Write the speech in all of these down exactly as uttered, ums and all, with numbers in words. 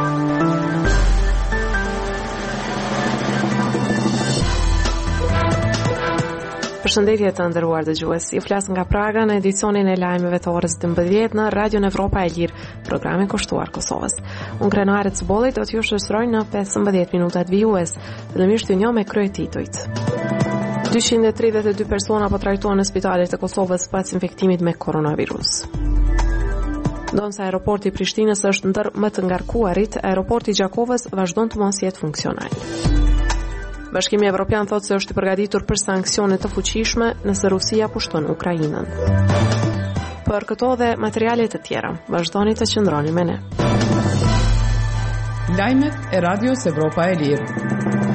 Përshëndetje të nderuar dëgjues. Ju flas nga Praga në edicionin e lajmeve të orës dymbëdhjetë në Radion Evropa e Lirë, programin kushtuar Kosovës. Unë krenaret Zbollit do t'ju shoqëroj në pesëmbëdhjetë minutat vijues, fillimisht ju njoh me kryetitujt. dyqind e tridhjetë e dy persona po trajtohen në spitalet e Kosovës pas infektimit me koronavirus. Ndonse aeroporti i Prishtinës është ndër më të ngarkuarit, aeroporti i Gjakovës vazhdon të mos jetë funksional. Bashkimi Evropian thotë se është i përgatitur për sanksione të fuqishme nëse Rusia pushton Ukrainën. Për këto dhe materiale të tjera, vazhdoni të qëndroni me ne. Lajmet e Radios Evropa e Lirë.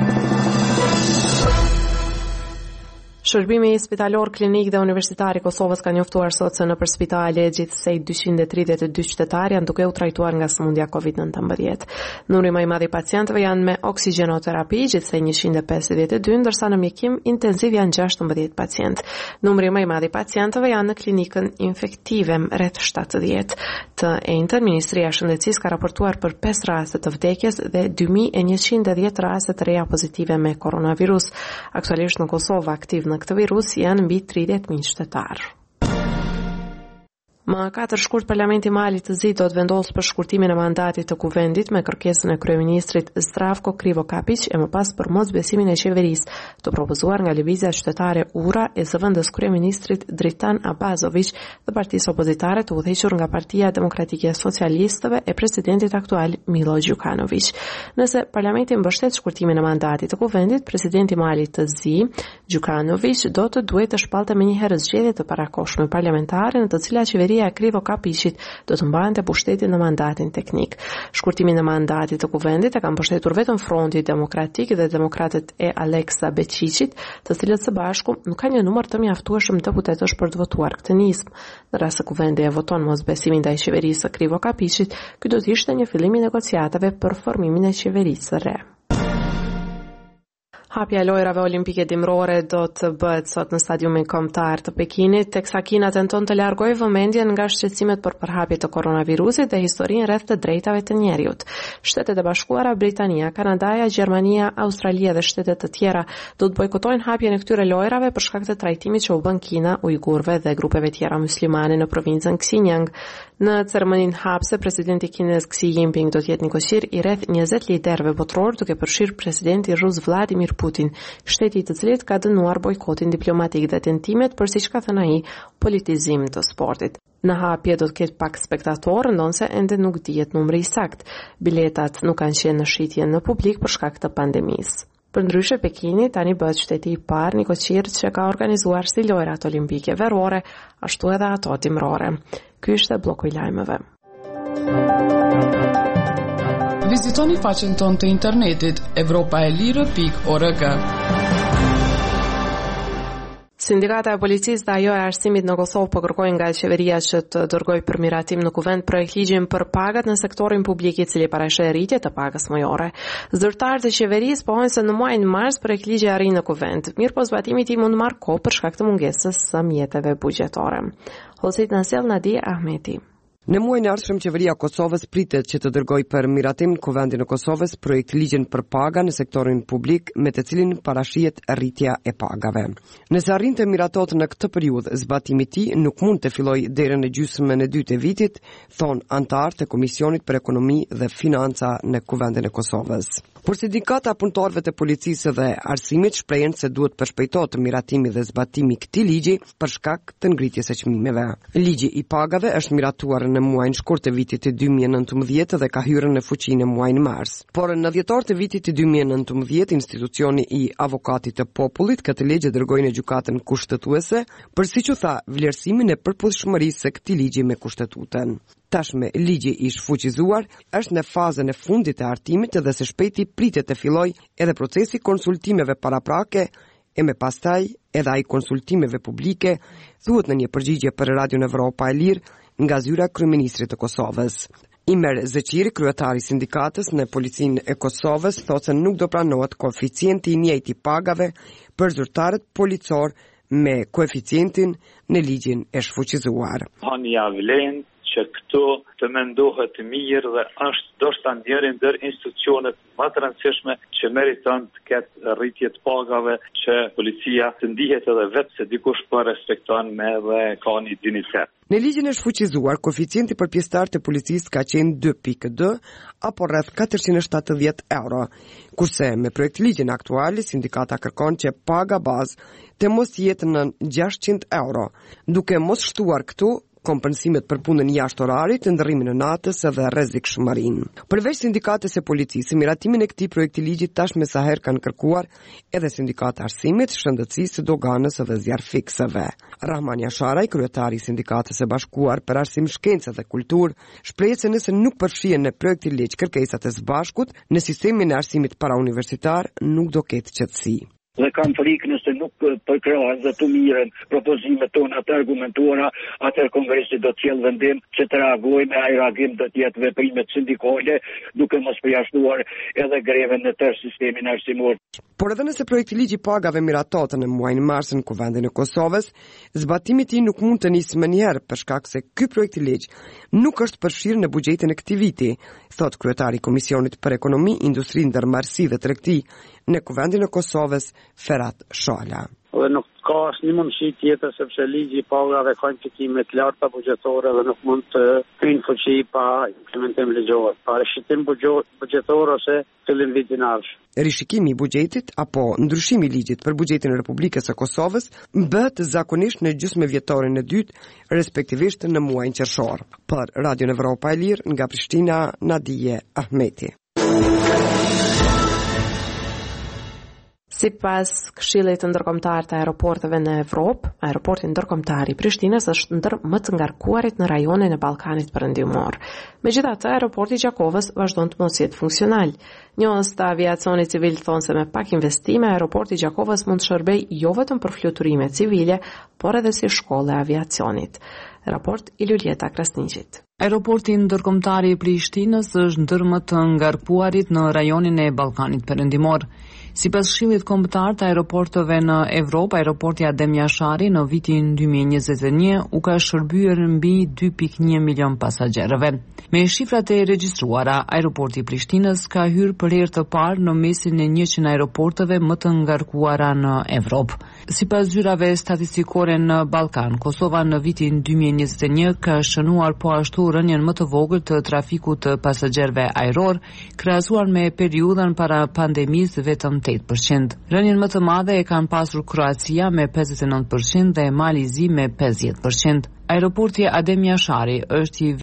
Shërbimi spitalor, klinik dhe universitar i Kosovës ka njoftuar sot se nëpër spitale gjithsej dyqind e tridhjetë e dy qytetarë janë duke u trajtuar nga sëmundja kovid nëntëmbëdhjetë. Numri më i madh i pacientëve janë me oksigjenoterapi, gjithsej njëqind e pesëdhjetë e dy, ndërsa në mjekim intensiv janë gjashtëmbëdhjetë pacientë. Numri më i madh i pacientëve janë në klinikën infektive, rreth shtatëdhjetë. Të njëjtën, Ministria e Shëndetësisë ka raportuar për pesë raste të vdekjes dhe dy mijë e njëqind e dhjetë raste të reja pozitive me koronavirus. Aktualisht në Kosovë aktiv në këtë virus janë mbi tridhjetë mijë qytetarë. Më katër shkurt Parlamenti i Malit të Zi do të vendosë për shkurtimin e mandatit të kuvendit me kërkesën e kryeministrit Zdravko Krivokapić e më pas për mosbesimin e qeverisë, të propozuar nga lëvizja qytetare Ura e zëvendës kryeministrit Dritan Abazović dhe partisë opozitare të udhëhequr nga Partia Demokratike e Socialistëve e presidentit aktual Milo Đukanović. Nëse Parlamenti mbështet shkurtimin e mandatit të kuvendit, presidenti i Malit të Zi, Đukanović, do të duhet të shpallte menjëherë zgjedhje të parakohshme parlamentare në të cilat qeveria e Krivokapićit do të mbante pushtetin në mandatin teknik. Shkurtimin e mandatit të kuvendit e kanë pushtetur vetëm Fronti Demokratik dhe Demokratët e Aleksa Beqiqit, të cilët së bashku nuk kanë një numër të mjaftueshëm deputetësh për të votuar këtë nismë. Në rast se kuvendi e voton mosbesimin ndaj qeverisë së Krivokapićit, ky do të ishte një fillim i negociatave për formimin e qeverisë së re. Hapja e lojrave olimpike dimrore do të bëhet sot në stadiumin kombëtar të Pekinit, teksa Kina tenton të largojë vëmendjen nga shqetësimet për përhapje të koronavirusit dhe historinë rreth të drejtave të njerëzit. Shtetet e Bashkuara, Britania, Kanadaja, Gjermania, Australia dhe shtetet të tjera do të bojkotojnë hapjen e këtyre lojrave për shkak të trajtimit që u bën Kina ujgurëve dhe grupeve tjera muslimane në provincën Xinjiang. Në ceremoninë hapse, presidenti kinez Xi Jinping do të jetë në koqir i rreth njëzet liderëve botror, duke përfshirë presidenti rus Vladimir Putin, shteti i të cilit ka dënuar bojkotin diplomatik dhe tentimet për, siç ka thënë ai, politizim të sportit. Në hapje do të ketë pak spektatorë, ndonse ende nuk dihet numri i saktë. Biletat nuk kanë qenë në shitje në publik për shkak të pandemisë. Përndryshe, Pekini tani bëhet shteti i parë një koqir që ka organizuar si lojrat olimpike verore, ashtu edhe ato dimrore. Ky ishte bloku i lajmeve. Vizitoni faqen tonë të internetit evropaelire pikë org. Sindikata e policisë dhe ajo e arsimit në Kosovë po kërkojnë nga qeveria që të dërgojë për miratim në kuvend projektligjin për pagat në sektorin publik, i cili parashë rritje të pagës mujore. Zyrtarët e qeverisë pohojnë se në muajin mars projektligji arrin në kuvend. Mirë po zbatimi i tij mund të marrë kohë për shkak të mungesës së mjeteve buxhetore. Hoxhit na sjell Nadia Ahmeti. Në muajin e ardhshëm qeveria e Kosovës pritet që të dërgojë për miratim në kuvendin e Kosovës projektligjin për paga në sektorin publik, me të cilin parashihet rritja e pagave. Nëse arrin të miratohet në këtë periudhë, zbatimi i tij nuk mund të fillojë deri në gjysmën e dytë e vitit, thon anëtarët e Komisionit për Ekonomi dhe Financa në kuvendin e Kosovës. Por sindikata e punëtorëve të policisë dhe arsimit shprehen se duhet përshpejtohet miratimi dhe zbatimi i këtij ligji për shkak të ngritjes së çmimeve. Ligji i pagave është miratuar në muajin shkurt të vitit të dy mijë e nëntëmbëdhjetë dhe ka hyrë në fuqi në muajin mars. Por në dhjetor të vitit të dy mijë e nëntëmbëdhjetë, institucioni i avokatit të popullit këtë ligj dërgoi në gjykatën kushtetuese për, siç u tha, vlerësimin e përputhshmërisë së këtij ligji me kushtetutën. Tashme ligji i shfuqizuar është në fazën e fundit të hartimit dhe së shpejti pritet të fillojë edhe procesi konsultimeve paraprake e me pastaj edhe ai konsultimeve publike, thuhet në një përgjigje për Radion Evropa e Lirë nga zyra kryeministrit të Kosovës. Imer Zeqiri, kryetari i sindikatës në policinë e Kosovës, thotë se nuk do pranohet koeficienti i njëjtë i pagave për zyrtarët policor me koeficientin në ligjin e shfuqizuar. Hani vlen që këto të mendohet mirë dhe është ndoshta njëri ndër institucionet më të rëndësishme që meriton të ketë rritje të pagave, që policia të ndihet edhe vetë se dikush po respekton dhe ka një dinitet. Në ligjin e shfuqizuar, koeficienti për pjesëtarët e policisë ka qenë dy pikë dy apo rreth katërqind e shtatëdhjetë euro, kurse me projekt ligjin aktual sindikata kërkon që paga bazë të mos jetë në gjashtëqind euro, duke mos shtuar këtu kompensimet për punën jashtë orarit, ndërrimin e natës dhe rrezikshmërinë. Përveç sindikatës e policisë, miratimin e këtij projekti ligji tashmë sa herë kanë kërkuar edhe sindikata arsimit, shëndetësisë, doganës dhe zjarrfiksëve. Rahman Jasharaj, kryetari i sindikatës së bashkuar për arsim, shkencë dhe kulturë, shpreh se nëse nuk përfshihen në projektin ligj kërkesat e së bashkut në sistemin e arsimit parauniversitar, nuk do ketë qetësi. Dhe kam frikë nëse nuk përkrahen dhe të miren propozimet tona të argumentuara, atër kongresi do të sjellë vendim që të reagojë me ai reagim do të jetë veprimet sindikale, duke mos përjashtuar edhe greven në tërë sistemin arsimor. Por edhe nëse projekti ligji pagave miratohet në muajin mars në Kuvendin e Kosovës, zbatimi i tij nuk mund të nisë më njëherë për shkak se ky projekt i ligj nuk është përfshirë në buxhetin e këtij viti, thot kryetari i Komisionit për Ekonomi, Industri, Ndërmarrësi dhe Tregti në Kuvendin e Kosovës, Ferhat Shala. Dhe nuk ka asnjë mundësi tjetër sepse ligji i pagave ka implikime të larta buxhetore dhe nuk mund të hyjë në fuqi pa implementim ligjor, pa rishikim buxhetor ose fillim vitin ardhshëm. Rishikimi i buxhetit apo ndryshimi i ligjit për buxhetin e Republikës së Kosovës bëhet zakonisht në gjysmëvjetorin e dytë, respektivisht në muajin qershor. Për Radio Evropa e Lirë nga Prishtina, Nadije Ahmeti. Sipas Këshillit Ndërkombëtar të Aeroporteve në Evropë, aeroporti ndërkombëtar i Prishtinës është ndër më të ngarkuarit në rajonin e Ballkanit Perëndimor. Megjithatë, aeroporti i Gjakovës vazhdon të mos jetë funksional. Njohës të aviacionit civil thonë se me pak investime, aeroporti i Gjakovës mund të shërbejë jo vetëm për fluturime civile, por edhe si shkollë e aviacionit. Raport i Luljeta Krasniqit. Aeroporti ndërkombëtar i Prishtinës është ndër më të ngarkuarit në rajonin e Ballkanit Perëndimor. Sipas Këshillit Kombëtar të Aeroporteve në Evropë, aeroporti Adem Jashari në vitin dy mijë e njëzet e një u ka shërbyer mbi dy pikë një milion pasagjerëve. Me shifrat e regjistruara, aeroporti i Prishtinës ka hyrë për herë të parë në mesin e njëqind aeroporteve më të ngarkuara në Evropë. Sipas zyrave statistikore në Ballkan, Kosova në vitin dy mijë e njëzet e një ka shënuar po ashtu rënien më të vogël të trafikut të pasagjerëve ajror, krahasuar me periudhën para pandemisë vetëm tetëdhjetë përqind. Rënien më të madhe e kanë pasur Kroacia me pesëdhjetë e nëntë përqind dhe Malizi me pesëdhjetë përqind. Aeroporti Adem Jashari është i